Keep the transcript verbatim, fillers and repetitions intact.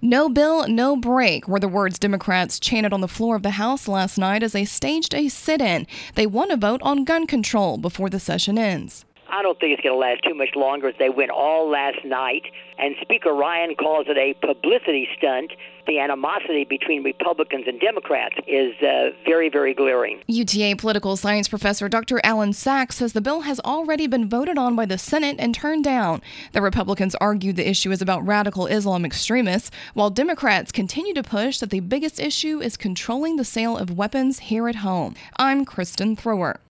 No bill, no break were the words Democrats chanted on the floor of the House last night as they staged a sit-in. They want a vote on gun control before the session ends. I don't think it's going to last too much longer as they went all last night. And Speaker Ryan calls it a publicity stunt. The animosity between Republicans and Democrats is uh, very, very glaring. U T A political science professor Doctor Alan Sachs says the bill has already been voted on by the Senate and turned down. The Republicans argue the issue is about radical Islam extremists, while Democrats continue to push that the biggest issue is controlling the sale of weapons here at home. I'm Kristen Thrower.